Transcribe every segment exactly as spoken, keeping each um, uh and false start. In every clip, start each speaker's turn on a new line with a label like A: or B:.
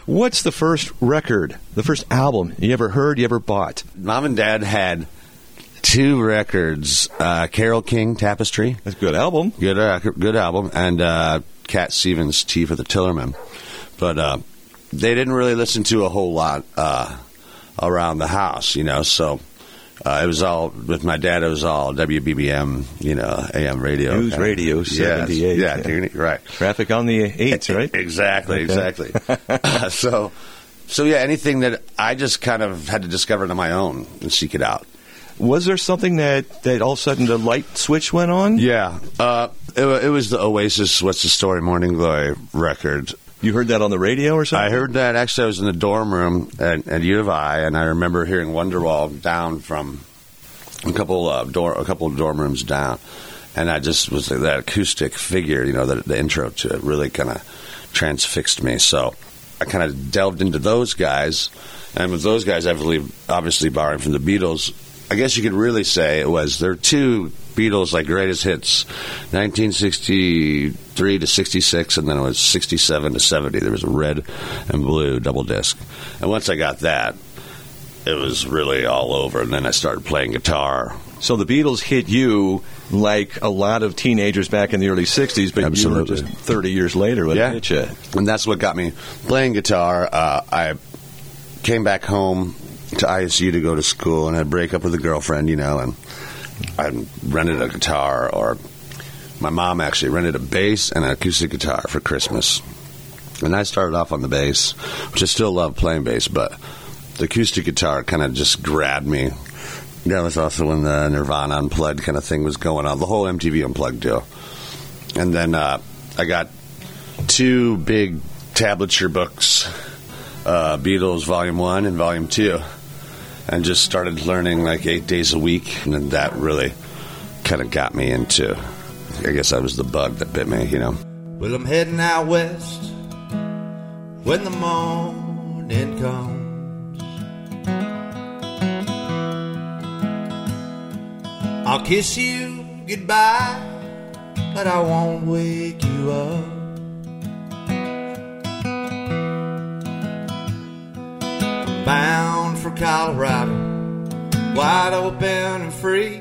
A: What's the first record, the first album you ever heard, you ever bought?
B: Mom and Dad had two records, uh, Carole King, Tapestry.
A: That's a good album.
B: Good uh, good album. And uh, Cat Stevens, Tea for the Tillerman. But uh, they didn't really listen to a whole lot uh, around the house, you know, so... Uh, it was all, with my dad, it was all W B B M, you know, A M radio.
A: News
B: kind of,
A: radio, seventy-eight.
B: Yeah, yeah, right.
A: Traffic on the eights, right?
B: Exactly,
A: Okay.
B: exactly. uh, so, so, yeah, anything that I just kind of had to discover on my own and seek it out.
A: Was there something that, that all of a sudden the light switch went on?
B: Yeah. Uh, it, it was the Oasis, What's the Story, Morning Glory record.
A: You heard that on the radio or something?
B: I heard that. Actually, I was in the dorm room at, at U of I, and I remember hearing Wonderwall down from a couple uh, door, a couple of dorm rooms down, and I just was like, that acoustic figure, you know, the, the intro to it really kind of transfixed me. So I kind of delved into those guys, and with those guys, obviously, obviously borrowing from the Beatles, I guess you could really say it was their two Beatles like greatest hits, nineteen sixty-three to sixty-six, and then it was sixty-seven to seventy. There was a red and blue double disc, and once I got that, it was really all over. And then I started playing guitar.
A: So the Beatles hit you like a lot of teenagers back in the early sixties, but
B: Absolutely.
A: you were just thirty years later when
B: Yeah.
A: it hit you.
B: And that's what got me playing guitar. Uh, I came back home to I S U to go to school, and I'd break up with a girlfriend, you know, and I rented a guitar, or my mom actually rented a bass and an acoustic guitar for Christmas. And I started off on the bass, which I still love playing bass, but the acoustic guitar kind of just grabbed me. That was also when the Nirvana Unplugged kind of thing was going on, the whole M T V Unplugged deal. And then uh, I got two big tablature books, uh, Beatles Volume one and Volume two, and just started learning like eight days a week, and then that really kind of got me into, I guess that was the bug that bit me, you know.
C: Well, I'm heading out west when the morning comes. I'll kiss you goodbye, but I won't wake you up. I'm bound for Colorado, wide open and free,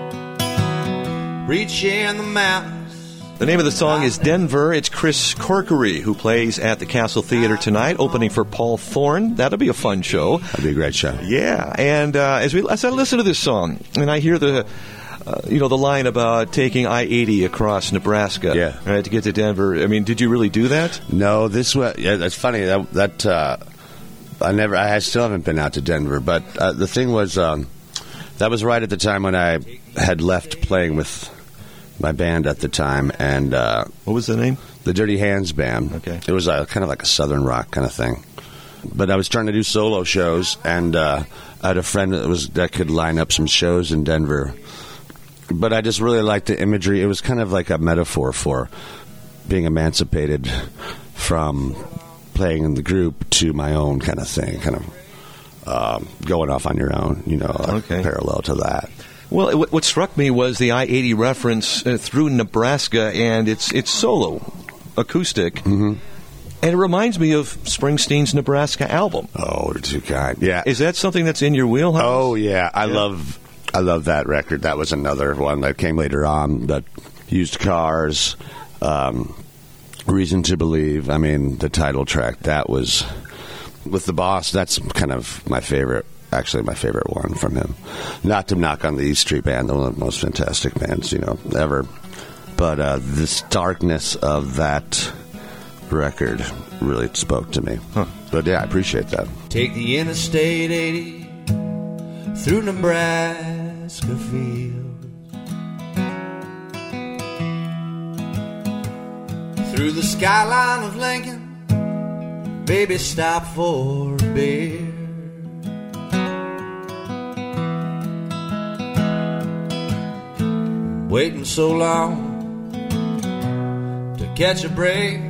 C: reaching the mountains.
A: The name of the song is Denver. It's Chris Corkery, who plays at the Castle Theater tonight, opening for Paul Thorne. That'll be a fun show.
B: That'd be a great show.
A: Yeah, and uh, as we as I listen to this song, and I hear the, uh, you know, the line about taking I eighty across Nebraska,
B: Yeah.
A: right, to get to Denver. I mean, did you really do that?
B: No, this was, yeah, that's funny. That, that uh, I never, I still haven't been out to Denver, but uh, the thing was, um, that was right at the time when I had left playing with my band at the time, and uh,
A: What was the name?
B: the Dirty Hands Band.
A: Okay.
B: It was uh, kind of like a southern rock kind of thing. But I was trying to do solo shows, and uh, I had a friend that was that could line up some shows in Denver. But I just really liked the imagery. It was kind of like a metaphor for being emancipated from playing in the group to my own kind of thing, kind of um, going off on your own, you know, like
A: Okay.
B: parallel to that.
A: Well, it, what struck me was the I eighty reference uh, through Nebraska, and it's it's solo, acoustic, mm-hmm. and it reminds me of Springsteen's Nebraska album.
B: Oh, you're too kind. Yeah.
A: Is that something that's in your wheelhouse?
B: Oh yeah, I
A: Yeah.
B: love I love that record. That was another one that came later on. That Used Cars, um, Reason to Believe. I mean, the title track. That was with the Boss. That's kind of my favorite. Actually, my favorite one from him. Not to knock on the East Street Band, one of the most fantastic bands, you know, ever. But uh, this darkness of that record really spoke to me.
A: Huh.
B: But yeah, I appreciate that.
C: Take the Interstate eighty through Nebraska fields, through the skyline of Lincoln. Baby, stop for a beer. Waiting so long to catch a break,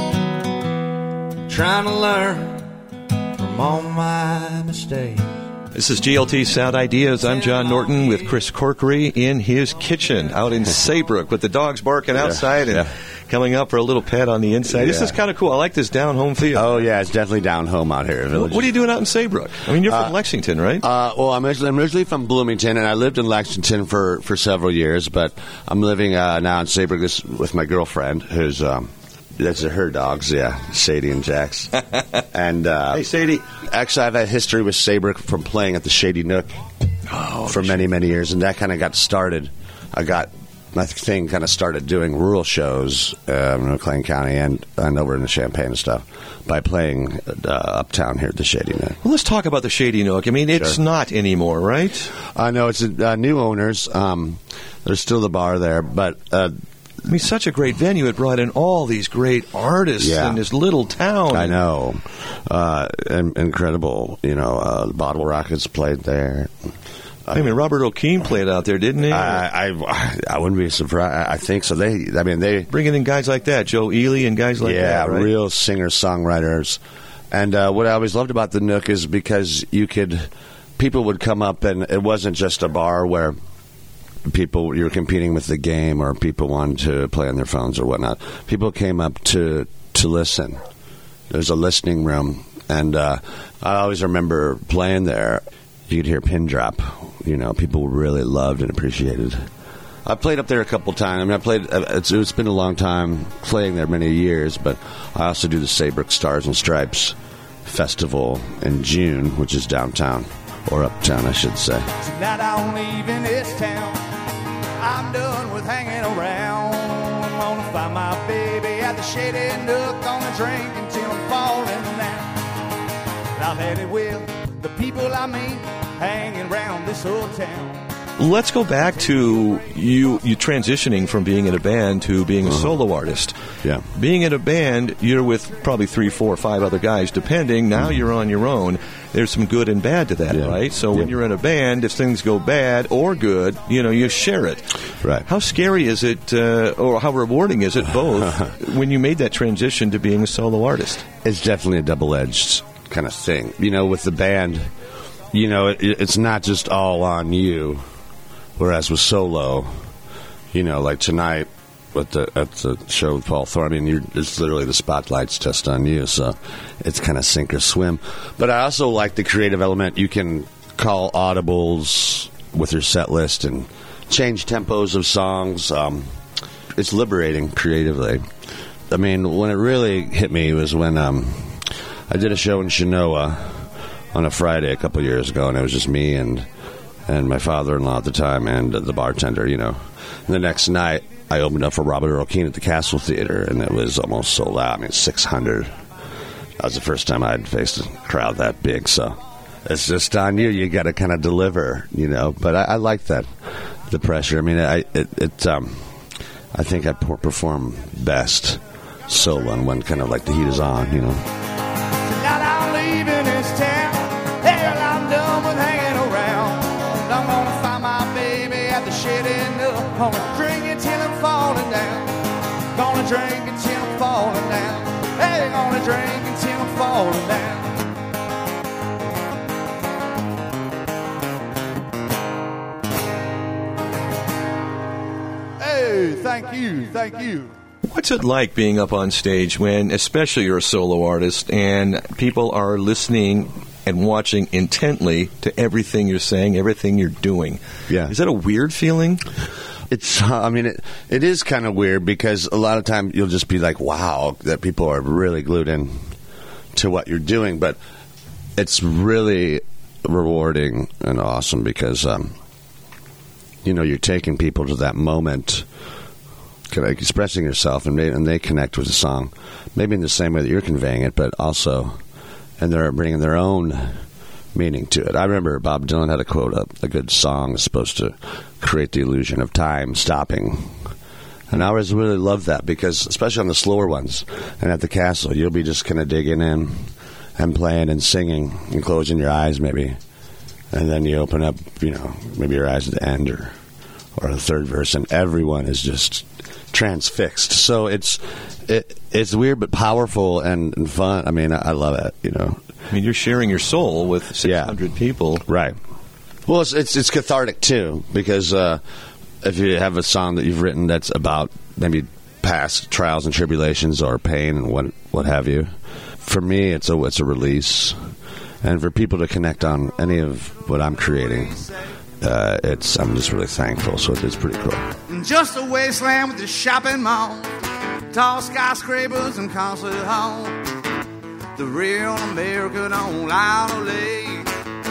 C: trying to learn from all my mistakes.
A: This is G L T Sound Ideas. I'm John Norton with Chris Corkery in his kitchen out in Saybrook with the dogs barking outside
B: yeah,
A: and
B: yeah.
A: coming up for a little pet on the inside.
B: Yeah.
A: This is kind of cool. I like this down-home feel.
B: Oh, yeah, it's definitely down home out here.
A: What, what are you doing out in Saybrook? I mean, you're from
B: uh,
A: Lexington, right?
B: Uh, well, I'm originally, I'm originally from Bloomington, and I lived in Lexington for, for several years, but I'm living uh, now in Saybrook this, with my girlfriend, who's... Um, Those are her dogs, yeah, Sadie and Jax. And uh,
A: hey, Sadie.
B: Actually, I've had history with Saybrook from playing at the Shady Nook
A: oh,
B: for many, many years, and that kind of got started. I got my thing kind of started doing rural shows uh, in McLean County and, and over in the Champaign and stuff by playing uh, uptown here at the Shady Nook.
A: Well, let's talk about the Shady Nook. I mean, it's
B: Sure.
A: not anymore, right?
B: I uh, know it's uh, new owners. Um, there's still the bar there, but. Uh,
A: I mean, such a great venue. It brought in all these great artists
B: Yeah.
A: in this little town.
B: I know. Uh, in- incredible. You know, uh, the Bottle Rockets played there.
A: I mean, Robert O'Keefe played out there, didn't he?
B: I, I, I wouldn't be surprised. I think so. They, I mean, they.
A: Bringing in guys like that, Joe Ely and guys like
B: yeah,
A: that, right?
B: real singer-songwriters. And uh, what I always loved about the Nook is because you could, people would come up and it wasn't just a bar where people, you were competing with the game or people wanted to play on their phones or whatnot. People came up to, to listen. There's a listening room. And uh, I always remember playing there. You could hear pin drop. You know, people really loved and appreciated. I played up there a couple times. I mean, I played. It's, it's been a long time playing there, many years. But I also do the Saybrook Stars and Stripes Festival in June, which is downtown or uptown, I should say.
C: Tonight I'm leaving this town. I'm done with hanging around. I'm gonna find my baby at the Shady Nook, gonna drink until I'm falling down. And I'll let it will the people I meet hanging around this old town.
A: Let's go back to you you transitioning from being in a band to being a uh-huh. solo artist.
B: Yeah.
A: Being in a band, you're with probably three, four, five other guys, depending. Now mm-hmm. you're on your own. There's some good and bad to that,
B: yeah.
A: right? So
B: yeah.
A: when you're in a band, if things go bad or good, you know, you share it.
B: Right.
A: How scary is it, uh, or how rewarding is it both, when you made that transition to being a solo artist?
B: It's definitely a double-edged kind of thing. You know, with the band, you know, it, it's not just all on you. Whereas with solo, you know, like tonight with the, at the show with Paul Thorne, I mean, you're, it's literally the spotlight's just on you, so it's kind of sink or swim. But I also like the creative element. You can call audibles with your set list and change tempos of songs. Um, it's liberating creatively. I mean, when it really hit me was when um, I did a show in Chenoa on a Friday a couple years ago, and it was just me and... and my father-in-law at the time, and the bartender, you know. And the next night, I opened up for Robert Earl Keen at the Castle Theater, and it was almost sold out. I mean, six hundred. That was the first time I'd faced a crowd that big, so it's just on you. You got to kind of deliver, you know. But I, I like that, the pressure. I mean, I it, it um, I think I perform best solo when kind of like the heat is on, you know.
C: Tonight I'm leaving this town. Hell, I'm done with hanging around. I'm gonna find my baby at the Shady Nook. Gonna drink until I'm falling down. Gonna drink until I'm falling down. Hey, gonna drink until I'm falling down. Hey, thank you, thank you.
A: What's it like being up on stage when, especially you're a solo artist, and people are listening and watching intently to everything you're saying, everything you're doing?
B: Yeah.
A: Is that a weird feeling?
B: It's, I mean, it, it is kind of weird because a lot of times you'll just be like, wow, that people are really glued in to what you're doing. But it's really rewarding and awesome because, um, you know, you're taking people to that moment, kind of expressing yourself, and they, and they connect with the song, maybe in the same way that you're conveying it, but also, and they're bringing their own meaning to it. I remember Bob Dylan had a quote up, a good song is supposed to create the illusion of time stopping. And I always really loved that because, especially on the slower ones, and at the Castle, you'll be just kind of digging in and playing and singing and closing your eyes maybe. And then you open up, you know, maybe your eyes at the end or, or the third verse, and everyone is just transfixed. So it's it, it's weird but powerful and, and fun. I mean, I, I love it, you know.
A: I mean, you're sharing your soul with six hundred yeah. people.
B: Right. Well, it's, it's, it's cathartic, too, because uh, if you have a song that you've written that's about maybe past trials and tribulations or pain and what what have you, for me, it's a, it's a release. And for people to connect on any of what I'm creating, uh, it's I'm just really thankful. So it's pretty cool.
C: Just a wasteland with the shopping mall, tall skyscrapers and concert halls. The real America don't lie to lay.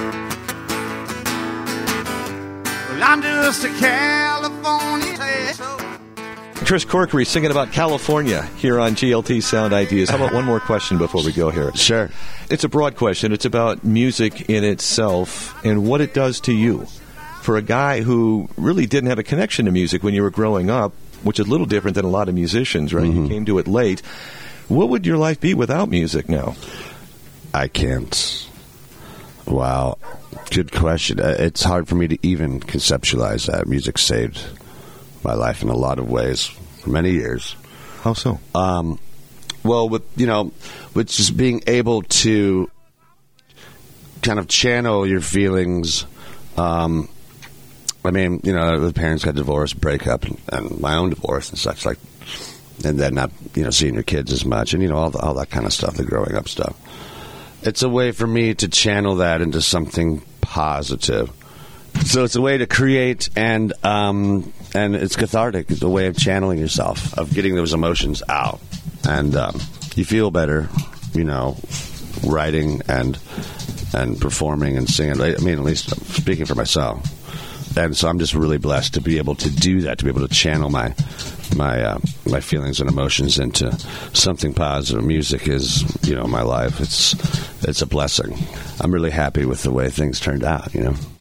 C: Well, I'm just a California tattoo.
A: Chris Corkery singing about California here on G L T Sound Ideas. How about one more question before we go here?
B: Sure.
A: It's a broad question. It's about music in itself and what it does to you. For a guy who really didn't have a connection to music when you were growing up, which is a little different than a lot of musicians, right? Mm-hmm. You came to it late. What would your life be without music now?
B: I can't. Wow. Good question. It's hard for me to even conceptualize that. Music saved my life in a lot of ways for many years.
A: How so?
B: Um, well, with you know, with just being able to kind of channel your feelings. Um, I mean, you know, the parents got divorced, breakup, and, and my own divorce and such like, and then not you know seeing your kids as much, and you know all the, all that kind of stuff, the growing up stuff. It's a way for me to channel that into something positive. So it's a way to create, and um, and it's cathartic. It's a way of channeling yourself, of getting those emotions out, and um, you feel better, you know, writing and and performing and singing. I mean, at least speaking for myself. And so I'm just really blessed to be able to do that, to be able to channel my my uh, my feelings and emotions into something positive. Music is, you know, my life. It's it's a blessing. I'm really happy with the way things turned out, you know.